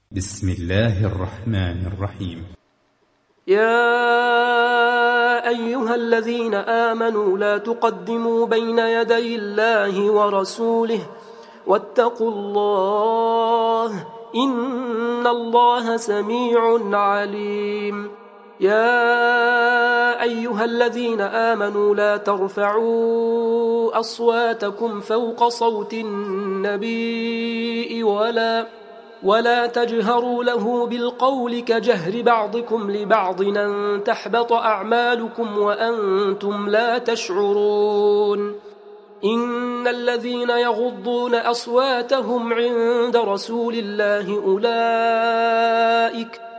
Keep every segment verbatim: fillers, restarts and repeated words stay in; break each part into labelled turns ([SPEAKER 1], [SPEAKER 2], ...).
[SPEAKER 1] بسم الله الرحمن الرحيم.
[SPEAKER 2] يا أيها الذين آمنوا لا تقدموا بين يدي الله ورسوله واتقوا الله إن الله سميع عليم. يا أيها الذين آمنوا لا ترفعوا أصواتكم فوق صوت النبي ولا ولا تجهروا له بالقول كجهر بعضكم لبعض أن تحبط أعمالكم وأنتم لا تشعرون. إن الذين يغضون أصواتهم عند رسول الله أولئك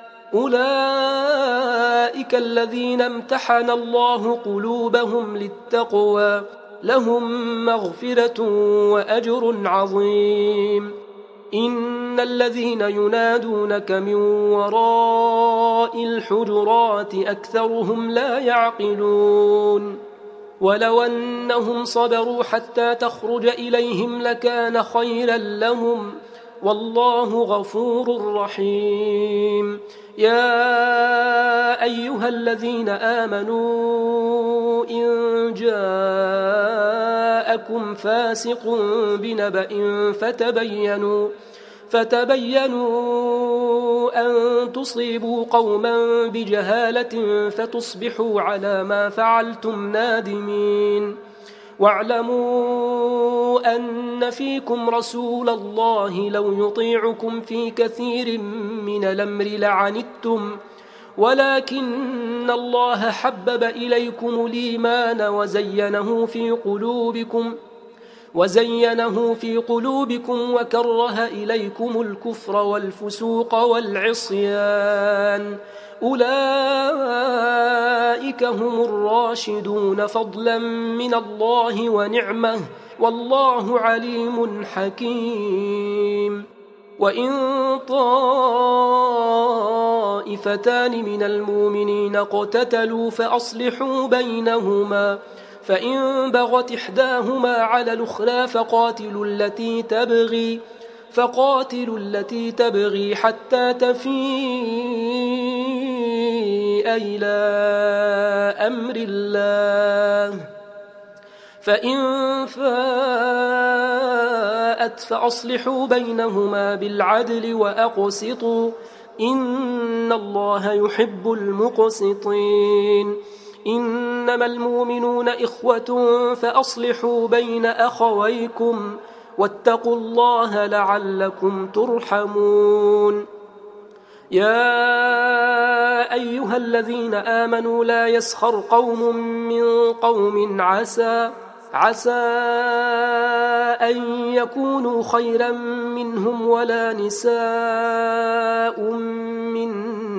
[SPEAKER 2] أولئك الذين امتحن الله قلوبهم للتقوى لهم مغفرة وأجر عظيم. إن الذين ينادونك من وراء الحجرات أكثرهم لا يعقلون. ولو أنهم صبروا حتى تخرج إليهم لكان خيرا لهم والله غفور رحيم. يا أيها الذين آمنوا إن جاءكم فاسق بنبأ فتبينوا فتبينوا أن تصيبوا قوما بجهالة فتصبحوا على ما فعلتم نادمين. واعلموا أن فيكم رسول الله لو يطيعكم في كثير من الأمر لعنتم ولكن الله حبب إليكم الإيمان وزينه في قلوبكم وزينه في قلوبكم وكره إليكم الكفر والفسوق والعصيان أولئك هم الراشدون فضلا من الله ونعمه والله عليم حكيم. وإن طائفتان من المؤمنين اقتتلوا فأصلحوا بينهما فإن بغت إحداهما على الأخرى فقاتلوا التي تبغي فقاتلوا التي تبغي حتى تفيء إلى أمر الله فإن فاءت فأصلحوا بينهما بالعدل وأقسطوا إن الله يحب المقسطين. إنما المؤمنون إخوة فأصلحوا بين أخويكم واتقوا الله لعلكم ترحمون. يا أيها الذين آمنوا لا يسخر قوم من قوم عسى عسى أن يكونوا خيرا منهم ولا نساء من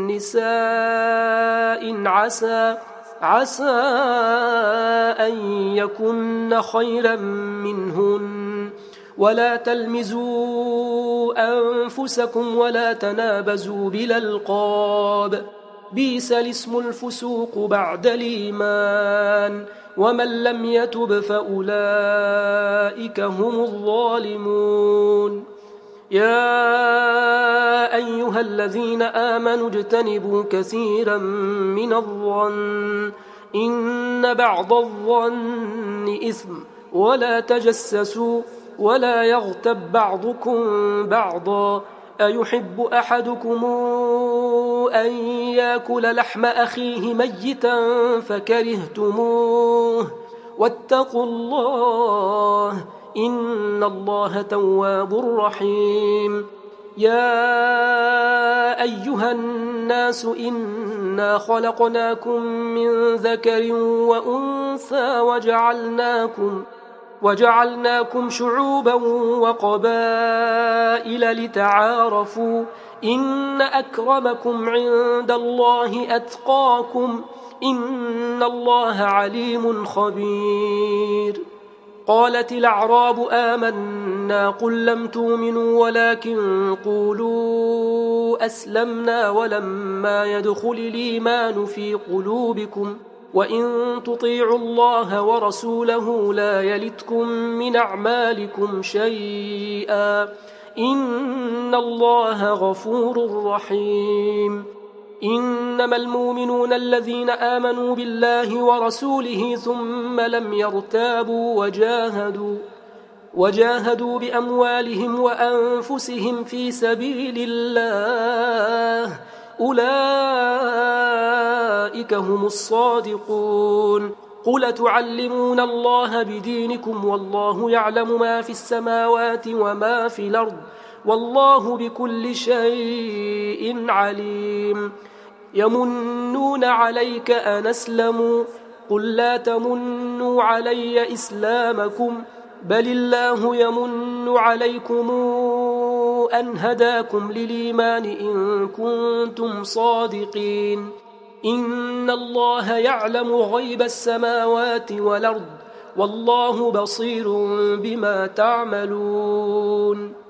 [SPEAKER 2] نساء عسى عسى أن يكن خيرا منهن ولا تلمزوا أنفسكم ولا تنابزوا بالألقاب بئس الاسم الفسوق بعد الإيمان ومن لم يتب فأولئك هم الظالمون. يا أيها الذين آمنوا اجتنبوا كثيرا من الظن إن بعض الظن إثم ولا تجسسوا ولا يغتب بعضكم بعضا أيحب أحدكم أن يأكل لحم أخيه ميتا فكرهتموه واتقوا الله إن الله تواب رحيم. يا أيها الناس إنا خلقناكم من ذكر وأنثى وجعلناكم وجعلناكم شعوبا وقبائل لتعارفوا إن أكرمكم عند الله أتقاكم إن الله عليم خبير. قالت الأعراب آمنا قل لم تؤمنوا ولكن قولوا أسلمنا ولما يدخل الإيمان في قلوبكم وإن تطيعوا الله ورسوله لا يلتكم من أعمالكم شيئا إن الله غفور رحيم. إنما المؤمنون الذين آمنوا بالله ورسوله ثم لم يرتابوا وجاهدوا وجاهدوا بأموالهم وأنفسهم في سبيل الله أولئك هم الصادقون. قل تعلمون الله بدينكم والله يعلم ما في السماوات وما في الأرض والله بكل شيء عليم. يمنون عليك أن أسلموا قل لا تمنوا علي إسلامكم بل الله يمن عليكم أن هداكم للإيمان إن كنتم صادقين. إن الله يعلم غيب السماوات والأرض والله بصير بما تعملون.